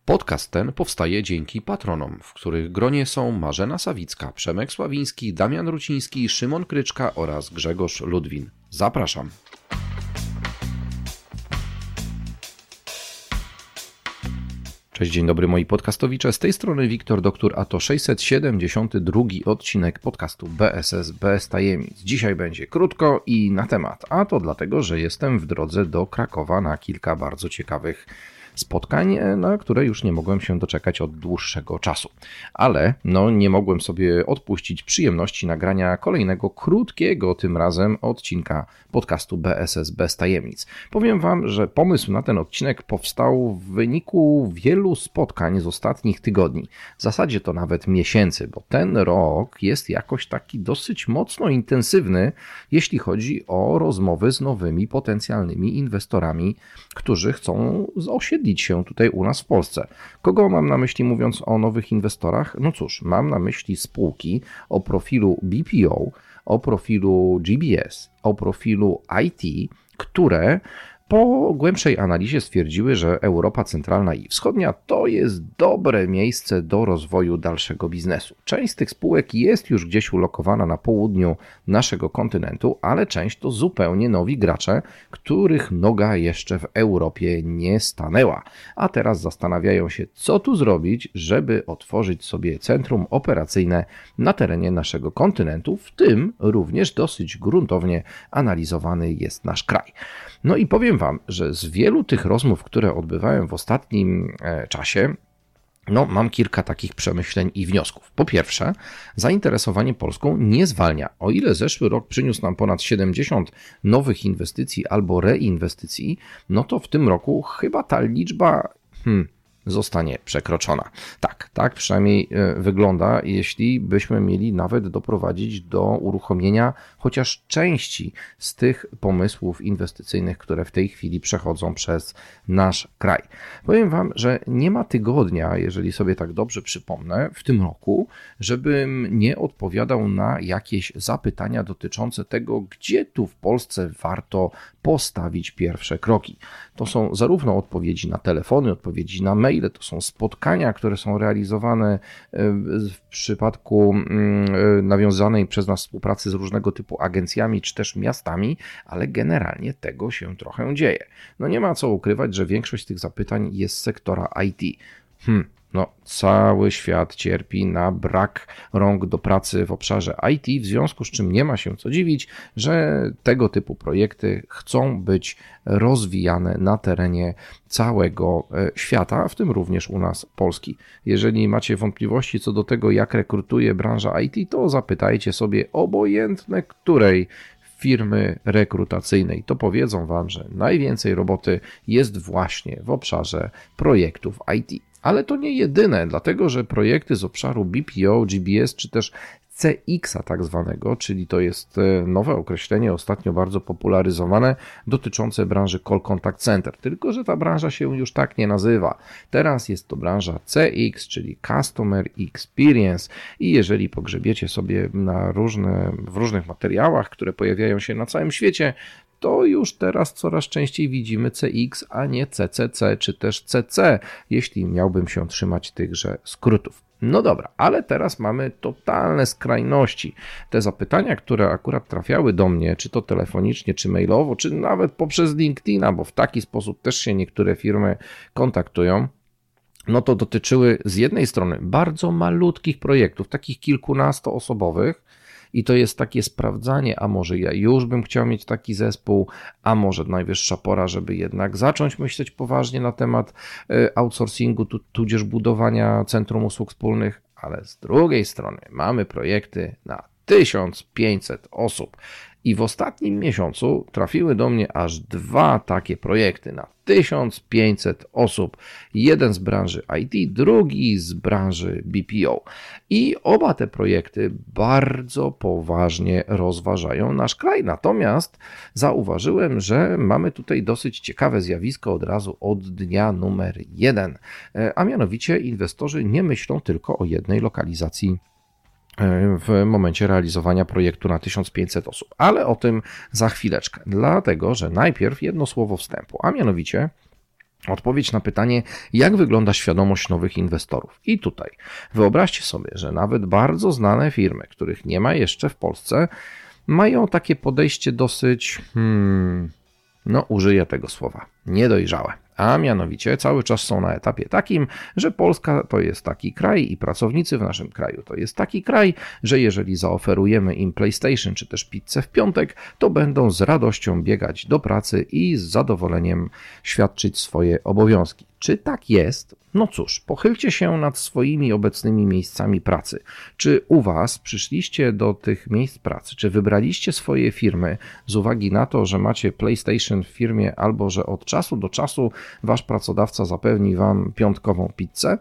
Podcast ten powstaje dzięki patronom, w których gronie są Marzena Sawicka, Przemek Sławiński, Damian Ruciński, Szymon Kryczka oraz Grzegorz Ludwin. Zapraszam. Cześć, dzień dobry moi podcastowicze, z tej strony Wiktor Doktor, a to 672 odcinek podcastu BSS bez tajemnic. Dzisiaj będzie krótko i na temat, a to dlatego, że jestem w drodze do Krakowa na kilka bardzo ciekawych spotkań, na które już nie mogłem się doczekać od dłuższego czasu. Ale nie mogłem sobie odpuścić przyjemności nagrania kolejnego krótkiego tym razem odcinka podcastu BSS bez tajemnic. Powiem Wam, że pomysł na ten odcinek powstał w wyniku wielu spotkań z ostatnich tygodni. W zasadzie to nawet miesięcy, bo ten rok jest jakoś taki dosyć mocno intensywny, jeśli chodzi o rozmowy z nowymi potencjalnymi inwestorami, którzy chcą osiedlić się tutaj u nas w Polsce. Kogo mam na myśli mówiąc o nowych inwestorach? No cóż, mam na myśli spółki o profilu BPO, o profilu GBS, o profilu IT, które po głębszej analizie stwierdziły, że Europa Centralna i Wschodnia to jest dobre miejsce do rozwoju dalszego biznesu. Część z tych spółek jest już gdzieś ulokowana na południu naszego kontynentu, ale część to zupełnie nowi gracze, których noga jeszcze w Europie nie stanęła. A teraz zastanawiają się, co tu zrobić, żeby otworzyć sobie centrum operacyjne na terenie naszego kontynentu, w tym również dosyć gruntownie analizowany jest nasz kraj. No i powiem Wam, że z wielu tych rozmów, które odbywałem w ostatnim czasie, mam kilka takich przemyśleń i wniosków. Po pierwsze, zainteresowanie Polską nie zwalnia. O ile zeszły rok przyniósł nam ponad 70 nowych inwestycji albo reinwestycji, to w tym roku chyba ta liczba zostanie przekroczona. Tak przynajmniej wygląda, jeśli byśmy mieli nawet doprowadzić do uruchomienia chociaż części z tych pomysłów inwestycyjnych, które w tej chwili przechodzą przez nasz kraj. Powiem Wam, że nie ma tygodnia, jeżeli sobie tak dobrze przypomnę, w tym roku, żebym nie odpowiadał na jakieś zapytania dotyczące tego, gdzie tu w Polsce warto postawić pierwsze kroki. To są zarówno odpowiedzi na telefony, odpowiedzi na maile, to są spotkania, które są realizowane w przypadku nawiązanej przez nas współpracy z różnego typu agencjami czy też miastami, ale generalnie tego się trochę dzieje. Nie ma co ukrywać, że większość tych zapytań jest z sektora IT. Cały świat cierpi na brak rąk do pracy w obszarze IT, w związku z czym nie ma się co dziwić, że tego typu projekty chcą być rozwijane na terenie całego świata, w tym również u nas Polski. Jeżeli macie wątpliwości co do tego, jak rekrutuje branża IT, to zapytajcie sobie obojętne której firmy rekrutacyjnej, to powiedzą Wam, że najwięcej roboty jest właśnie w obszarze projektów IT. Ale to nie jedyne, dlatego że projekty z obszaru BPO, GBS czy też CX-a tak zwanego, czyli to jest nowe określenie, ostatnio bardzo popularyzowane, dotyczące branży Call Contact Center, tylko że ta branża się już tak nie nazywa. Teraz jest to branża CX, czyli Customer Experience i jeżeli pogrzebiecie sobie w różnych materiałach, które pojawiają się na całym świecie, to już teraz coraz częściej widzimy CX, a nie CCC czy też CC, jeśli miałbym się trzymać tychże skrótów. Dobra, ale teraz mamy totalne skrajności. Te zapytania, które akurat trafiały do mnie, czy to telefonicznie, czy mailowo, czy nawet poprzez LinkedIna, bo w taki sposób też się niektóre firmy kontaktują, to dotyczyły z jednej strony bardzo malutkich projektów, takich kilkunastoosobowych, i to jest takie sprawdzanie, a może ja już bym chciał mieć taki zespół, a może najwyższa pora, żeby jednak zacząć myśleć poważnie na temat outsourcingu, tudzież budowania centrum usług wspólnych, ale z drugiej strony mamy projekty na 1500 osób. I w ostatnim miesiącu trafiły do mnie aż 2 takie projekty na 1500 osób. Jeden z branży IT, drugi z branży BPO. I oba te projekty bardzo poważnie rozważają nasz kraj. Natomiast zauważyłem, że mamy tutaj dosyć ciekawe zjawisko od razu od dnia numer 1. A mianowicie inwestorzy nie myślą tylko o jednej lokalizacji w momencie realizowania projektu na 1500 osób. Ale o tym za chwileczkę, dlatego że najpierw jedno słowo wstępu, a mianowicie Odpowiedź na pytanie, jak wygląda świadomość nowych inwestorów. I tutaj wyobraźcie sobie, że nawet bardzo znane firmy, których nie ma jeszcze w Polsce, mają takie podejście dosyć, użyję tego słowa, niedojrzałe. A mianowicie cały czas są na etapie takim, że Polska to jest taki kraj i pracownicy w naszym kraju to jest taki kraj, że jeżeli zaoferujemy im PlayStation czy też pizzę w piątek, to będą z radością biegać do pracy i z zadowoleniem świadczyć swoje obowiązki. Czy tak jest? No cóż, pochylcie się nad swoimi obecnymi miejscami pracy. Czy u Was przyszliście do tych miejsc pracy? Czy wybraliście swoje firmy z uwagi na to, że macie PlayStation w firmie albo że od czasu do czasu Wasz pracodawca zapewni Wam piątkową pizzę?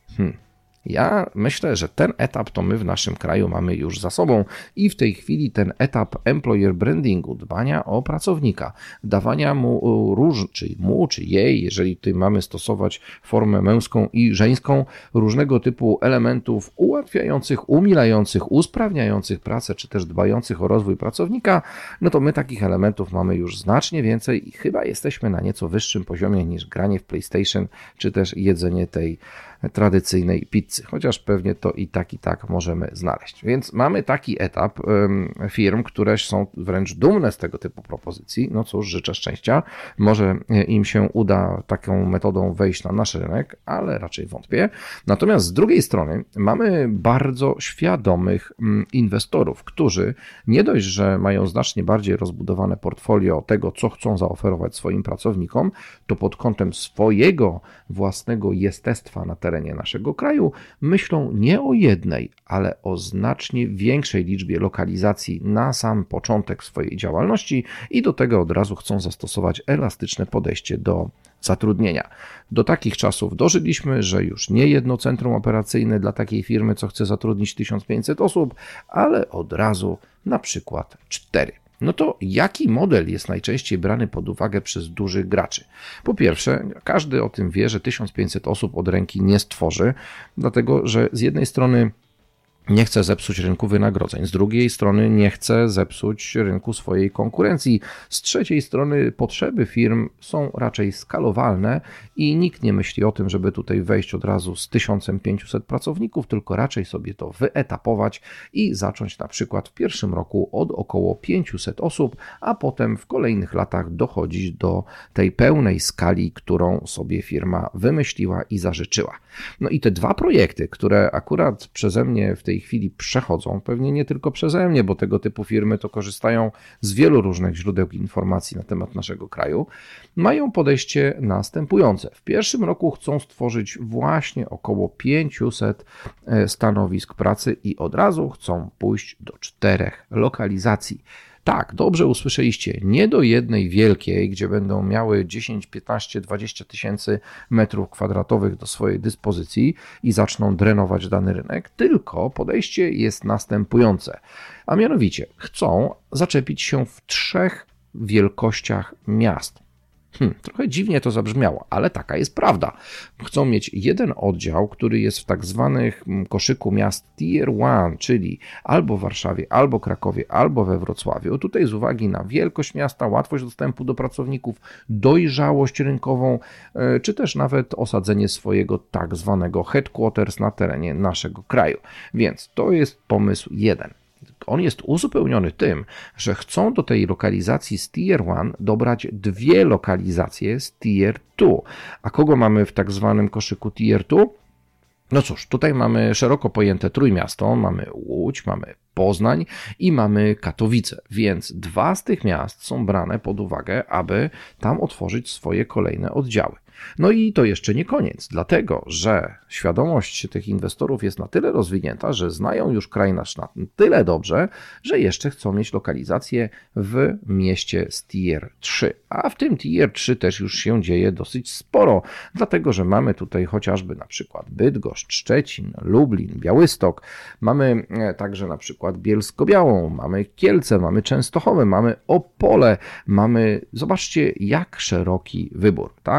Ja myślę, że ten etap to my w naszym kraju mamy już za sobą i w tej chwili ten etap employer brandingu, dbania o pracownika, dawania mu czy jej, jeżeli tutaj mamy stosować formę męską i żeńską, różnego typu elementów ułatwiających, umilających, usprawniających pracę, czy też dbających o rozwój pracownika, no to my takich elementów mamy już znacznie więcej i chyba jesteśmy na nieco wyższym poziomie niż granie w PlayStation, czy też jedzenie tej tradycyjnej pizzy, chociaż pewnie to i tak możemy znaleźć. Więc mamy taki etap firm, które są wręcz dumne z tego typu propozycji. No cóż, życzę szczęścia. Może im się uda taką metodą wejść na nasz rynek, ale raczej wątpię. Natomiast z drugiej strony mamy bardzo świadomych inwestorów, którzy nie dość, że mają znacznie bardziej rozbudowane portfolio tego, co chcą zaoferować swoim pracownikom, to pod kątem swojego własnego jestestwa na terenie naszego kraju myślą nie o jednej, ale o znacznie większej liczbie lokalizacji na sam początek swojej działalności i do tego od razu chcą zastosować elastyczne podejście do zatrudnienia. Do takich czasów dożyliśmy, że już nie jedno centrum operacyjne dla takiej firmy, co chce zatrudnić 1500 osób, ale od razu na przykład 4. No to jaki model jest najczęściej brany pod uwagę przez dużych graczy? Po pierwsze, każdy o tym wie, że 1500 osób od ręki nie stworzy, dlatego że z jednej strony nie chce zepsuć rynku wynagrodzeń, z drugiej strony nie chce zepsuć rynku swojej konkurencji, z trzeciej strony potrzeby firm są raczej skalowalne i nikt nie myśli o tym, żeby tutaj wejść od razu z 1500 pracowników, tylko raczej sobie to wyetapować i zacząć na przykład w pierwszym roku od około 500 osób, a potem w kolejnych latach dochodzić do tej pełnej skali, którą sobie firma wymyśliła i zażyczyła. No i te dwa projekty, które akurat przeze mnie w tej chwili przechodzą, pewnie nie tylko przeze mnie, bo tego typu firmy to korzystają z wielu różnych źródeł informacji na temat naszego kraju, mają podejście następujące. W pierwszym roku chcą stworzyć właśnie około 500 stanowisk pracy i od razu chcą pójść do 4 lokalizacji. Tak, dobrze usłyszeliście, nie do jednej wielkiej, gdzie będą miały 10, 15, 20 tysięcy metrów kwadratowych do swojej dyspozycji i zaczną drenować dany rynek, tylko podejście jest następujące, a mianowicie chcą zaczepić się w 3 wielkościach miast. Trochę dziwnie to zabrzmiało, ale taka jest prawda. Chcą mieć jeden oddział, który jest w tak zwanych koszyku miast Tier 1, czyli albo w Warszawie, albo Krakowie, albo we Wrocławiu. Tutaj z uwagi na wielkość miasta, łatwość dostępu do pracowników, dojrzałość rynkową, czy też nawet osadzenie swojego tak zwanego headquarters na terenie naszego kraju. Więc to jest pomysł jeden. On jest uzupełniony tym, że chcą do tej lokalizacji z Tier 1 dobrać 2 lokalizacje z Tier 2. A kogo mamy w tak zwanym koszyku Tier 2? No cóż, tutaj mamy szeroko pojęte Trójmiasto, mamy Łódź, mamy Poznań i mamy Katowice, więc 2 z tych miast są brane pod uwagę, aby tam otworzyć swoje kolejne oddziały. No i to jeszcze nie koniec, dlatego że świadomość tych inwestorów jest na tyle rozwinięta, że znają już kraj nasz na tyle dobrze, że jeszcze chcą mieć lokalizację w mieście z Tier 3. A w tym Tier 3 też już się dzieje dosyć sporo, dlatego że mamy tutaj chociażby na przykład Bydgoszcz, Szczecin, Lublin, Białystok, mamy także na przykład Bielsko-Białą, mamy Kielce, mamy Częstochowę, mamy Opole, mamy, zobaczcie jak szeroki wybór, tak.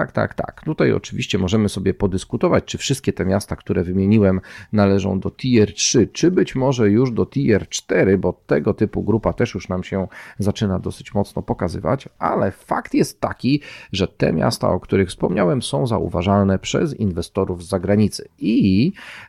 tak, tutaj oczywiście możemy sobie podyskutować, czy wszystkie te miasta, które wymieniłem, należą do Tier 3, czy być może już do Tier 4, bo tego typu grupa też już nam się zaczyna dosyć mocno pokazywać, ale fakt jest taki, że te miasta, o których wspomniałem, są zauważalne przez inwestorów z zagranicy i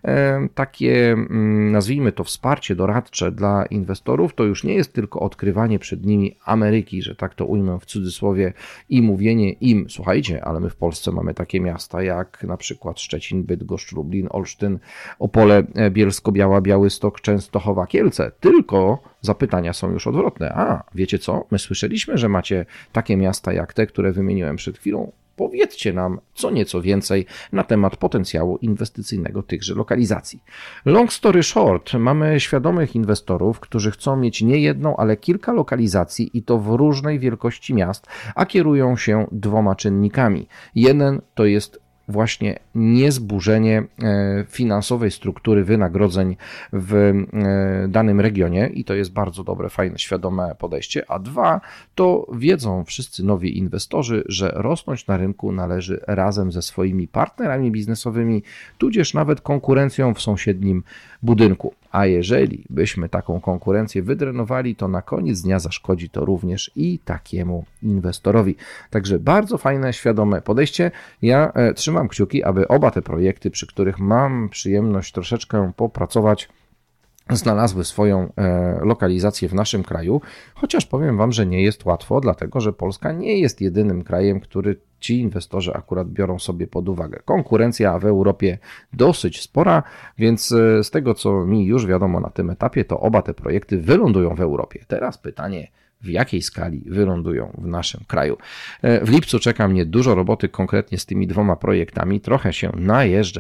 takie, nazwijmy to, wsparcie doradcze dla inwestorów to już nie jest tylko odkrywanie przed nimi Ameryki, że tak to ujmę w cudzysłowie, i mówienie im, słuchajcie, ale my w Polsce mamy takie miasta jak na przykład Szczecin, Bydgoszcz, Lublin, Olsztyn, Opole, Bielsko-Biała, Białystok, Częstochowa, Kielce, tylko zapytania są już odwrotne. A, wiecie co? My słyszeliśmy, że macie takie miasta jak te, które wymieniłem przed chwilą. Powiedzcie nam co nieco więcej na temat potencjału inwestycyjnego tychże lokalizacji. Long story short, mamy świadomych inwestorów, którzy chcą mieć nie jedną, ale kilka lokalizacji i to w różnej wielkości miast, a kierują się dwoma czynnikami. Jeden to jest właśnie niezburzenie finansowej struktury wynagrodzeń w danym regionie i to jest bardzo dobre, fajne, świadome podejście, a dwa, to wiedzą wszyscy nowi inwestorzy, że rosnąć na rynku należy razem ze swoimi partnerami biznesowymi, tudzież nawet konkurencją w sąsiednim budynku. A jeżeli byśmy taką konkurencję wydrenowali, to na koniec dnia zaszkodzi to również i takiemu inwestorowi. Także bardzo fajne, świadome podejście. Ja trzymam kciuki, aby oba te projekty, przy których mam przyjemność troszeczkę popracować, znalazły swoją lokalizację w naszym kraju, chociaż powiem Wam, że nie jest łatwo, dlatego że Polska nie jest jedynym krajem, który ci inwestorzy akurat biorą sobie pod uwagę. Konkurencja w Europie dosyć spora, więc z tego, co mi już wiadomo na tym etapie, to oba te projekty wylądują w Europie. Teraz pytanie, w jakiej skali wylądują w naszym kraju. W lipcu czeka mnie dużo roboty konkretnie z tymi dwoma projektami. Trochę się najeżdżę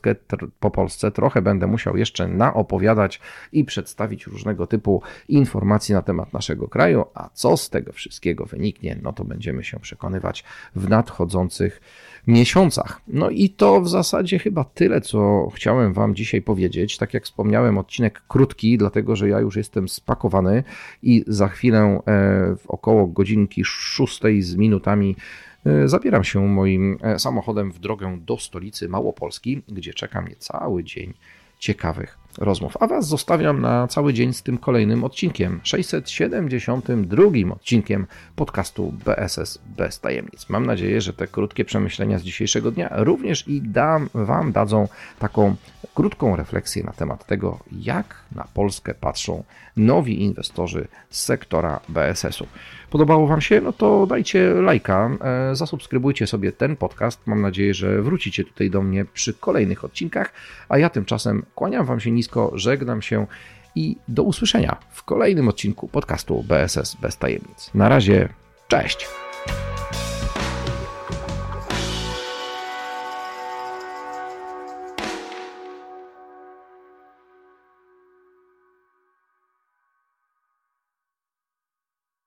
po Polsce, trochę będę musiał jeszcze naopowiadać i przedstawić różnego typu informacje na temat naszego kraju, a co z tego wszystkiego wyniknie, no to będziemy się przekonywać w nadchodzących miesiącach. No i to w zasadzie chyba tyle, co chciałem Wam dzisiaj powiedzieć. Tak jak wspomniałem, odcinek krótki, dlatego że ja już jestem spakowany i za chwilę w około godzinki 6 z minutami zabieram się moim samochodem w drogę do stolicy Małopolski, gdzie czeka mnie cały dzień ciekawych rozmów. A Was zostawiam na cały dzień z tym kolejnym odcinkiem, 672 odcinkiem podcastu BSS bez tajemnic. Mam nadzieję, że te krótkie przemyślenia z dzisiejszego dnia również i Wam dadzą taką krótką refleksję na temat tego, jak na Polskę patrzą nowi inwestorzy z sektora BSS-u. Podobało Wam się? No to dajcie lajka, zasubskrybujcie sobie ten podcast. Mam nadzieję, że wrócicie tutaj do mnie przy kolejnych odcinkach, a ja tymczasem kłaniam Wam się nisko, żegnam się i do usłyszenia w kolejnym odcinku podcastu BSS bez tajemnic. Na razie, cześć!